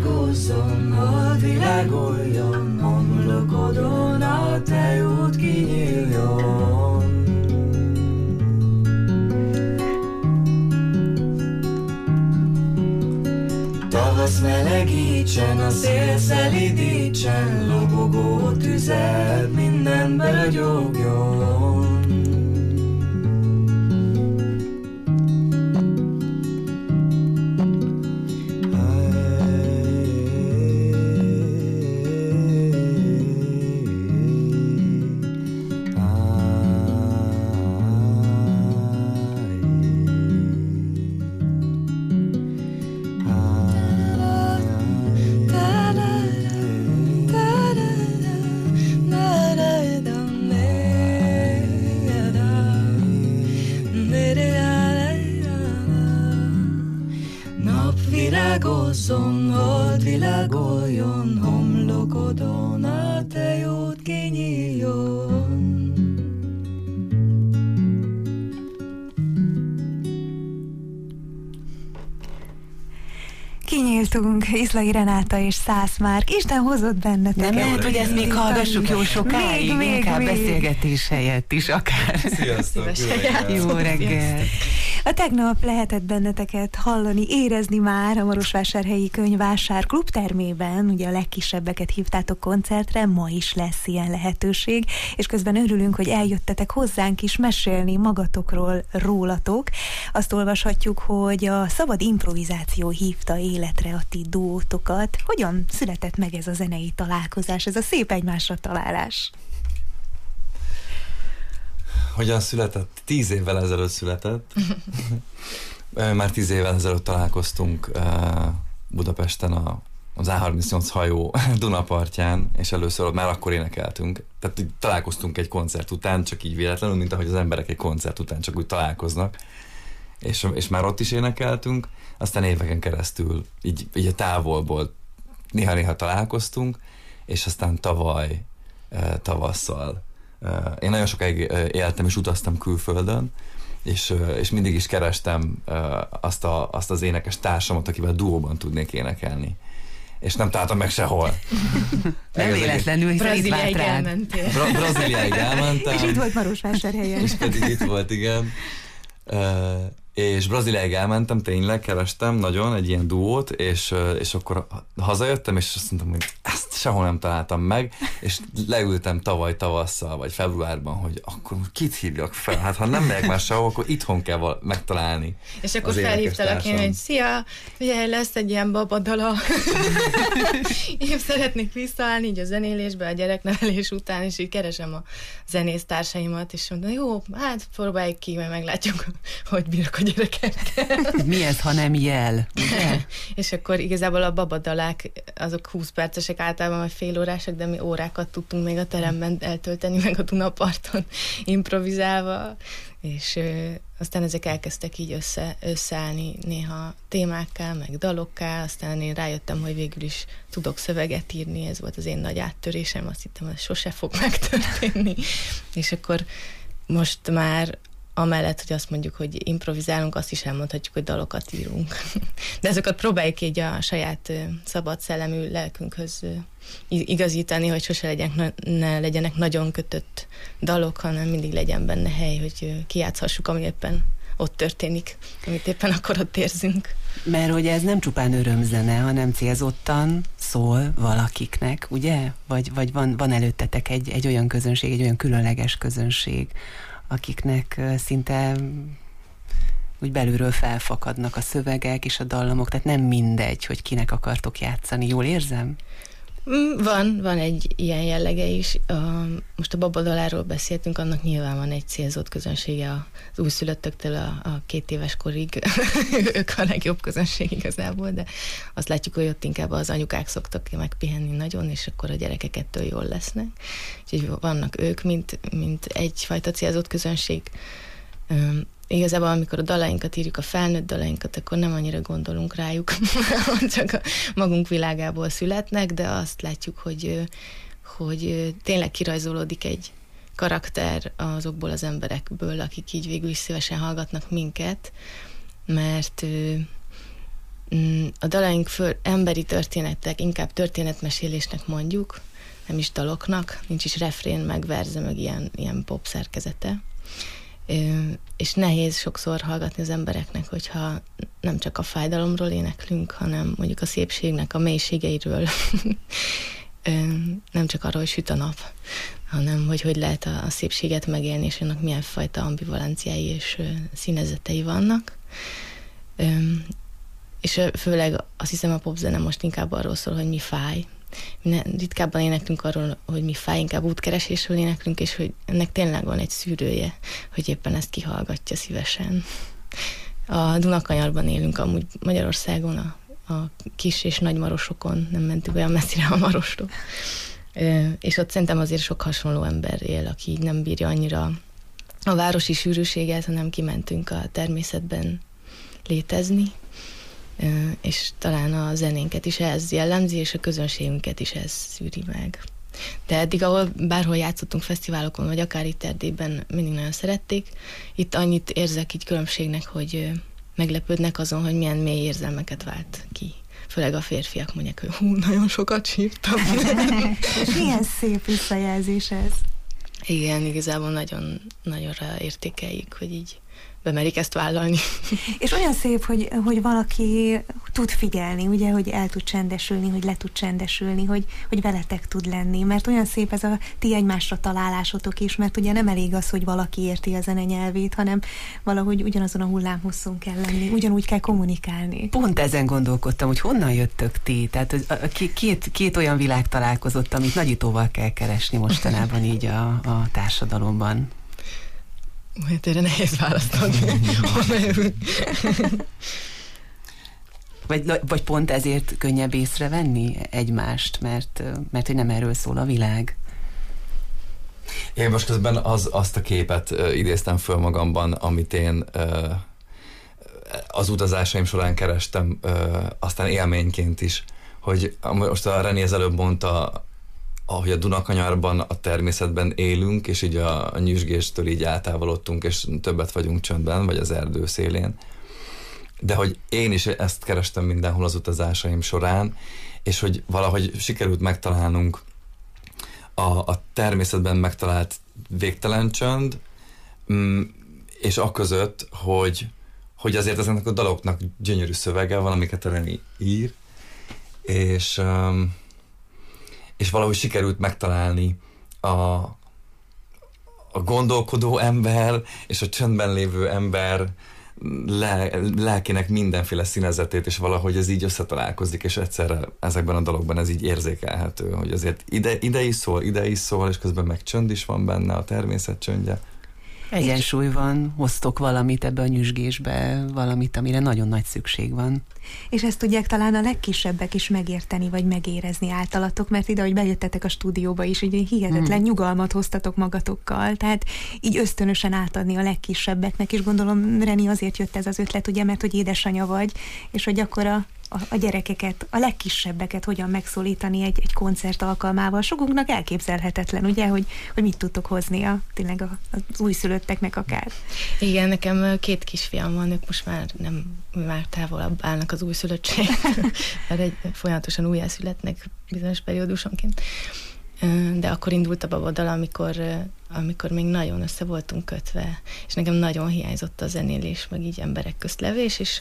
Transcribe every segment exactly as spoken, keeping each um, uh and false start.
virágozzon, hadd világoljon, homlokodon a te út kinyíljon. Tavasz melegítsen, a szél szelídítsen, lobogó tüzet minden beragyogjon. Virágozzon, hadd világoljon, homlokodon a te jót kinyíljon. Kinyíltunk, Iszlay Renáta és Szász Márk. Isten hozott benneteket. Nem lehet, hogy ezt még hallgassuk jó sokáig, még, még, inkább még. beszélgetés helyett is akár. Sziasztok! Jó reggel! A tegnap lehetett benneteket hallani, érezni már a Marosvásárhelyi Könyvvásár klubtermében, ugye a legkisebbeket hívtátok koncertre, ma is lesz ilyen lehetőség, és közben örülünk, hogy eljöttetek hozzánk is mesélni magatokról, rólatok. Azt olvashatjuk, hogy a Szabad Improvizáció hívta életre a ti duótokat. Hogyan született meg ez a zenei találkozás, ez a szép egymásra találás? Hogyan született? Tíz évvel ezelőtt született. Már tíz évvel ezelőtt találkoztunk Budapesten a, az á harmincnyolc hajó Dunapartján, és először már akkor énekeltünk. Tehát így találkoztunk egy koncert után, csak így véletlenül, mint ahogy az emberek egy koncert után csak úgy találkoznak. És, és már ott is énekeltünk, aztán éveken keresztül így, így a távolból néha-néha találkoztunk, és aztán tavaly tavasszal én nagyon sokáig éltem és utaztam külföldön, és, és mindig is kerestem azt, a, azt az énekes társamat, akivel duóban tudnék énekelni. És nem találtam meg sehol. Nem véletlenül, hiszen itt várt rád. Bra- Brazíliáig elmentem. És itt volt Marosvásárhelyen. És pedig itt volt, igen. És Brazíliáig elmentem, tényleg kerestem nagyon egy ilyen duót, és, és akkor hazajöttem, és azt mondtam, hogy ezt sehol nem találtam meg, és leültem tavaly tavasszal, vagy februárban, hogy akkor kit hívjak fel? Hát ha nem megyek már sehol, akkor itthon kell val- megtalálni. És akkor felhívtalak én, hogy szia, figyelj, lesz egy ilyen babadala. Én szeretnék visszaállni így a zenélésbe, a gyereknevelés után, és így keresem a zenésztársaimat, és mondom, jó, hát próbáljuk ki, mert meglátjuk, hogy bírok a gyerekekkel. Mi ez, ha nem jel? És akkor igazából a babadalák, azok húsz percesek általában, vagy fél órások, de mi órákat tudtunk még a teremben eltölteni, meg a Dunaparton improvizálva, és ö, aztán ezek elkezdtek így össze, összeállni néha témákká, meg dalokká, aztán én rájöttem, hogy végül is tudok szöveget írni, ez volt az én nagy áttörésem, azt hittem, hogy sose fog megtörténni, és akkor most már amellett, hogy azt mondjuk, hogy improvizálunk, azt is elmondhatjuk, hogy dalokat írunk. De ezeket próbáljuk így a saját szabad szellemű lelkünkhöz igazítani, hogy sose legyenek, ne legyenek nagyon kötött dalok, hanem mindig legyen benne hely, hogy kijátszhassuk, ami éppen ott történik, amit éppen akkor ott érzünk. Mert hogy ez nem csupán örömzene, hanem célzottan szól valakiknek, ugye? Vagy, vagy van, van előttetek egy, egy olyan közönség, egy olyan különleges közönség, akiknek szinte úgy belülről felfakadnak a szövegek és a dallamok, tehát nem mindegy, hogy kinek akartok játszani. Jól érzem? Van, van egy ilyen jellege is. A, most a babadaláról beszéltünk, annak nyilván van egy célzott közönsége az újszülöttöktől a, a két éves korig. Ők a legjobb közönség igazából, de azt látjuk, hogy ott inkább az anyukák szoktak megpihenni nagyon, és akkor a gyerekek ettől jól lesznek. Úgyhogy vannak ők, mint, mint egyfajta célzott közönség. Üm, Igazából, amikor a dalainkat írjuk, a felnőtt dalainkat, akkor nem annyira gondolunk rájuk, csak a magunk világából születnek, de azt látjuk, hogy, hogy tényleg kirajzolódik egy karakter azokból az emberekből, akik így végül is szívesen hallgatnak minket, mert A dalaink föl emberi történetek, inkább történetmesélésnek mondjuk, nem is daloknak, nincs is refrén, meg verze, meg ilyen, ilyen pop szerkezete. És nehéz sokszor hallgatni az embereknek, hogyha nem csak a fájdalomról éneklünk, hanem mondjuk a szépségnek a mélységeiről. Nem csak arról, hogy süt a nap, hanem hogy hogy lehet a szépséget megélni, és annak milyen fajta ambivalenciái és színezetei vannak. És főleg azt hiszem a popzene most inkább arról szól, hogy mi fáj. Mi ritkábban éneklünk arról, hogy mi fáj, inkább útkeresésről éneklünk, és hogy ennek tényleg van egy szűrője, hogy éppen ezt kihallgatja szívesen. A Dunakanyarban élünk amúgy Magyarországon, a, a kis és nagy marosokon, nem mentünk olyan messzire a marosról. És ott szerintem azért sok hasonló ember él, aki így nem bírja annyira a városi sűrűséget, hanem kimentünk a természetben létezni, és talán a zenénket is ez jellemzi, és a közönségünket is ez szűri meg. De eddig, ahol bárhol játszottunk fesztiválokon, vagy akár itt Erdélyben, mindig nagyon szerették. Itt annyit érzek így különbségnek, hogy meglepődnek azon, hogy milyen mély érzelmeket vált ki. Főleg a férfiak mondják, hogy hú, nagyon sokat sírtam. Milyen szép visszajelzés ez. Igen, igazából nagyon, nagyonra értékeljük, hogy így bemerik ezt vállalni. És olyan szép, hogy, hogy valaki tud figyelni, ugye, hogy el tud csendesülni, hogy le tud csendesülni, hogy, hogy veletek tud lenni, mert olyan szép ez a ti egymásra találásotok is, mert ugye nem elég az, hogy valaki érti a zene nyelvét, hanem valahogy ugyanazon a hullámhosszon kell lenni, ugyanúgy kell kommunikálni. Pont ezen gondolkodtam, hogy honnan jöttök ti, tehát két, két olyan világ találkozott, amit nagyítóval kell keresni mostanában így a, a társadalomban. Hát erre nehéz választ adni. vagy, vagy pont ezért könnyebb észrevenni egymást, mert, mert hogy nem erről szól a világ. Én most közben az, azt a képet uh, idéztem föl magamban, amit én uh, az utazásaim során kerestem, uh, aztán élményként is, hogy most a René az előbb mondta, ahogy a Dunakanyarban, a természetben élünk, és így a, a nyüzsgéstől így eltávolodtunk, és többet vagyunk csöndben, vagy az erdő szélén. De hogy én is ezt kerestem mindenhol az utazásaim során, és hogy valahogy sikerült megtalálnunk a, a természetben megtalált végtelen csönd, és aközött, hogy, hogy azért ezeknek a daloknak gyönyörű szövege van, amiket a René ír, és... Um, és valahogy sikerült megtalálni a, a gondolkodó ember és a csöndben lévő ember le, lelkének mindenféle színezetét, és valahogy ez így összetalálkozik, és egyszerre ezekben a dalokban ez így érzékelhető, hogy azért ide, ide is szól, ide is szól, és közben meg csönd is van benne, a természet csöndje. Egyensúly van, hoztok valamit ebbe a nyüzsgésbe, valamit, amire nagyon nagy szükség van. És ezt tudják talán a legkisebbek is megérteni, vagy megérezni általatok, mert ide, hogy bejöttetek a stúdióba is, így hihetetlen hmm. nyugalmat hoztatok magatokkal, tehát így ösztönösen átadni a legkisebbeknek, és gondolom, Reni, azért jött ez az ötlet, ugye, mert hogy édesanyja vagy, és hogy akkor a A, a gyerekeket, a legkisebbeket hogyan megszólítani egy, egy koncert alkalmával. Sokunknak elképzelhetetlen, ugye, hogy, hogy mit tudtok hozni a, tényleg a, az újszülötteknek akár. Igen, nekem két kisfiam van, ők most már nem, már távolabb állnak az újszülöttség, mert egy, folyamatosan újjászületnek bizonyos periódusonként. De akkor indult a babadal, amikor, amikor még nagyon össze voltunk kötve, és nekem nagyon hiányzott a zenélés, meg így emberek közt levés, és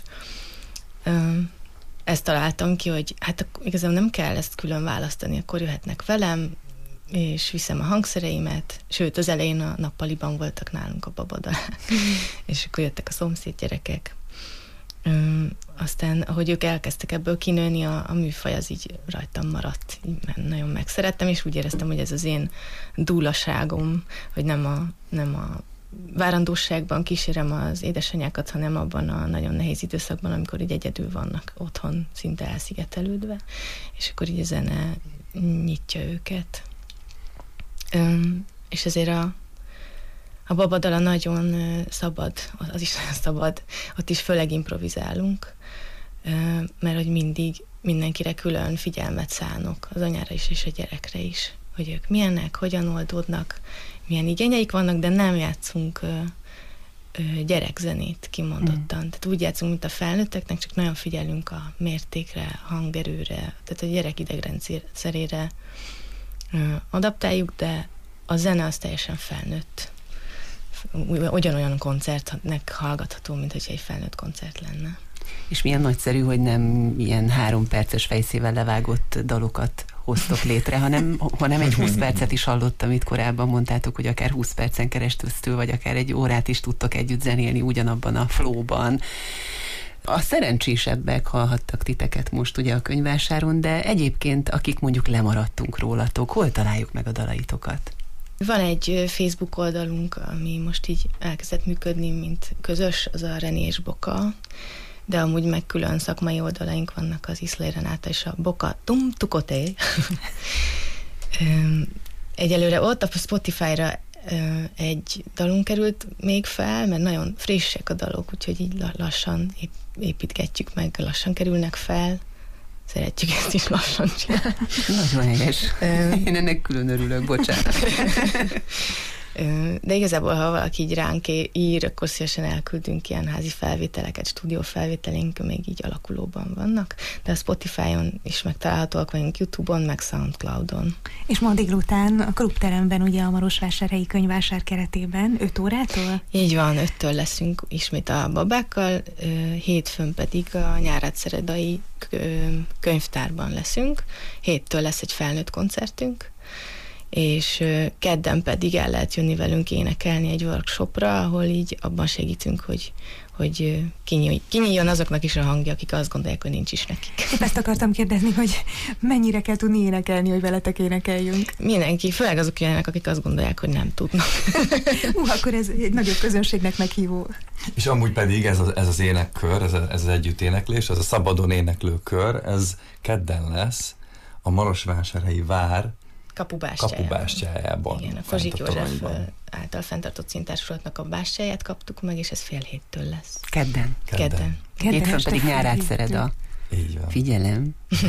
ezt találtam ki, hogy hát igazából nem kell ezt külön választani, akkor jöhetnek velem, és viszem a hangszereimet, sőt, az elején a nappaliban voltak nálunk a babadalák, és akkor jöttek a szomszéd gyerekek. Üm, aztán, ahogy ők elkezdtek ebből kinőni, a, a műfaj az így rajtam maradt. Így nagyon megszerettem, és úgy éreztem, hogy ez az én dúlaságom, hogy nem a, nem a várandóságban kísérem az édesanyákat, hanem abban a nagyon nehéz időszakban, amikor így egyedül vannak otthon, szinte elszigetelődve, és akkor így a zene nyitja őket. Üm, és ezért a, a babadala nagyon szabad, az is nagyon szabad, ott is főleg improvizálunk, mert hogy mindig mindenkire külön figyelmet szánok, az anyára is és a gyerekre is, hogy ők milyenek, hogyan oldódnak, milyen igényeik vannak, de nem játszunk gyerekzenét kimondottan. Mm. Tehát úgy játszunk, mint a felnőtteknek, csak nagyon figyelünk a mértékre, hangerőre, tehát a gyerek idegrendszerére adaptáljuk, de a zene az teljesen felnőtt. Ugyanolyan koncertnek hallgatható, mint hogyha egy felnőtt koncert lenne. És milyen nagyszerű, hogy nem ilyen három perces fejszével levágott dalokat hoztok létre, hanem, hanem egy húsz percet is hallottam, amit korábban mondtátok, hogy akár húsz percen keresztül, vagy akár egy órát is tudtok együtt zenélni ugyanabban a flowban. A szerencsésebbek hallhattak titeket most ugye a könyvvásáron, de egyébként akik mondjuk lemaradtunk rólatok, hol találjuk meg a dalaitokat? Van egy Facebook oldalunk, ami most így elkezdett működni, mint közös, az a René és Boka, de amúgy meg külön szakmai oldalaink vannak, az Iszlay Renáta és a Boka Tum Tukoté. Egyelőre ott a Spotify-ra egy dalunk került még fel, mert nagyon frissek a dalok, úgyhogy így lassan építgetjük meg, lassan kerülnek fel. Szeretjük ezt is lassan csinálni. Nagyon helyes. Én ennek külön örülök, bocsánat. De igazából, ha valaki így ránk ír, akkor szívesen elküldünk ilyen házi felvételeket, stúdió felvételénk még így alakulóban vannak, de a Spotify-on is megtalálhatóak vagyunk, YouTube-on, meg Soundcloud-on. És ma délután a klubteremben, ugye a Marosvásárhelyi Könyvvásár keretében öt órától? Így van, öttől leszünk ismét a babákkal, hétfőn pedig a Nyárátszeredai könyvtárban leszünk, héttől lesz egy felnőtt koncertünk, és kedden pedig el lehet jönni velünk énekelni egy workshopra, ahol így abban segítünk, hogy, hogy kinyíljon azoknak is a hangja, akik azt gondolják, hogy nincs is nekik. Ezt akartam kérdezni, hogy mennyire kell tudni énekelni, hogy veletek énekeljünk? Mindenki, főleg azok ilyenek, akik azt gondolják, hogy nem tudnak. Hú, akkor ez egy nagyobb közönségnek meghívó. És amúgy pedig ez az, ez az énekkör, ez, a, ez az együtt éneklés, ez a szabadon éneklő kör, ez kedden lesz a Marosvásárhelyi Vár Kapubástyájában. Kapubástyájában. Igen, a Kozsik József által fenntartott színtársulatnak a bástyáját kaptuk meg, és ez fél héttől lesz. Kedden. Kedden. Kedden. Hétfőn pedig Nyárátszereda. Így van. Figyelem.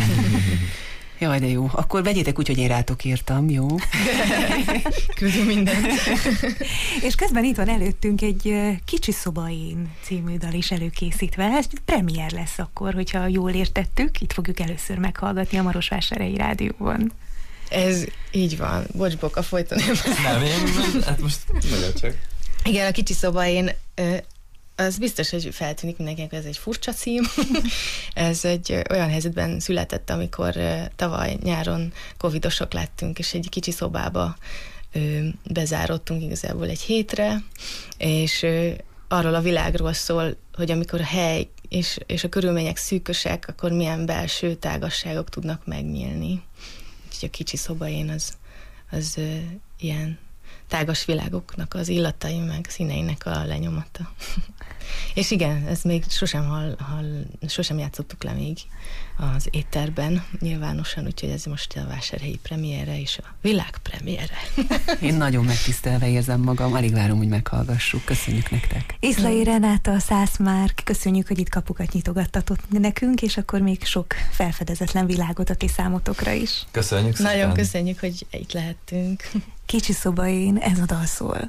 Jaj, de jó. Akkor vegyétek úgy, hogy én rátok írtam, jó? Küldünk mindent. És közben itt van előttünk egy Kicsi szobain című dal is előkészítve. Ez premier lesz akkor, hogyha jól értettük. Itt fogjuk először meghallgatni a Marosvásárhelyi Rádióban. Ez így van. Bocs, Boka, folyton én. Nem, én, hát most nagyon csak. Igen, a Kicsi szobain, az biztos, hogy feltűnik mindenkinek, hogy ez egy furcsa cím. Ez egy olyan helyzetben született, amikor tavaly nyáron covidosok lettünk, és egy kicsi szobába bezárodtunk igazából egy hétre, és arról a világról szól, hogy amikor a hely és, és a körülmények szűkösek, akkor milyen belső tágasságok tudnak megnyílni. Úgyhogy a Kicsi szobain az, az ö, ilyen tágas világoknak az illatai, meg színeinek a lenyomata. És igen, ezt még sosem, hall, hall, sosem játszottuk le még az étterben nyilvánosan, úgyhogy ez most a vásárhelyi premiére és a világ premiére. Én nagyon megtisztelve érzem magam, alig várom, hogy meghallgassuk. Köszönjük nektek. Iszlay Renáta, Szász Márk, köszönjük, hogy itt kapukat nyitogattatok nekünk, és akkor még sok felfedezetlen világot a ti számotokra is. Köszönjük szépen. Nagyon köszönjük, hogy itt lehettünk. Kicsi szobain, ez a dal szól.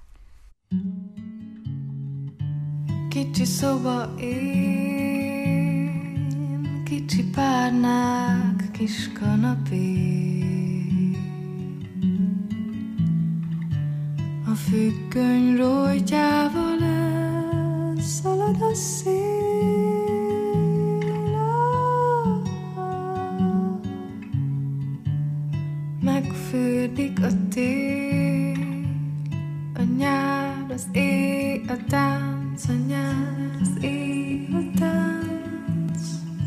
Kicsi szoba én, kicsi párnák, kis kanapé. A függöny rojtjával elszalad a szél. Megfürdik a tél, a nyár, az éj, a tánc, a nyár, az éj, a tánc.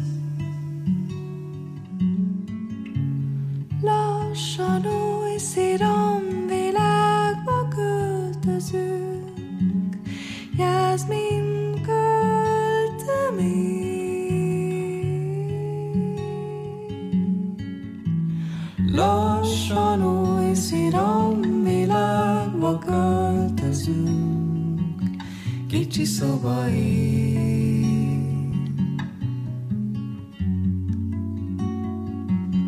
Lassan új sziromvilágba költözünk, Jászmin költemény. Lassan új sziromvilágba költözünk, kicsi szobain.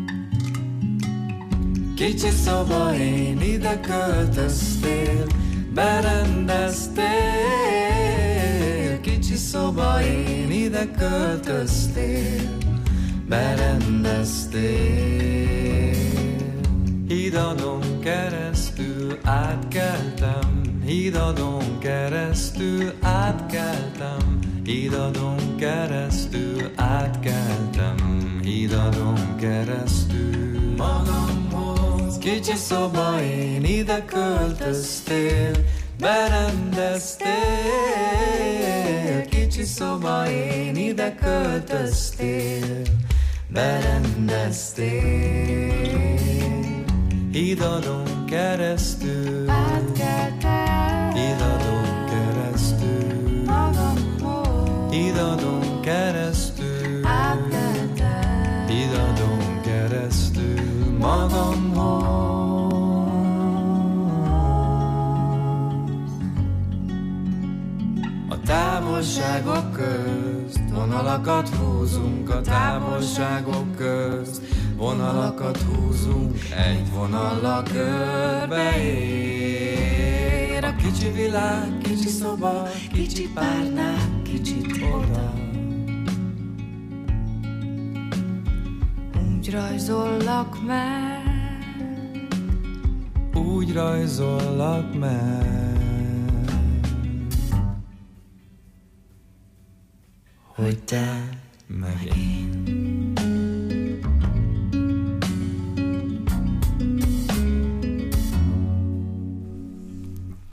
Kicsi szobain ide költöztél, berendeztél, kicsi szoba, én ide költöztél, berendeztél. Hídadon keresztül átkeltem, hídadon keresztül átkeltem, hídadon keresztül átkeltem, hídadon keresztül magamhoz. Kicsi szoba, én ide költöztél, berendeztél, kicsi szoba, én ide költöztél, berendeztél. Hídadon keresztül átkeltem, hídadon keresztül magamhoz, hídadon keresztül átkeltem, hídadon keresztül magamhoz. A távolságok közt vonalakat húzunk, a távolságok közt vonalakat húzunk, egy vonallal körbeér a kicsi világ, kicsi szoba, kicsi párnák, kicsit oda. úgy rajzollak meg, Úgy rajzollak meg, hogy te meg én.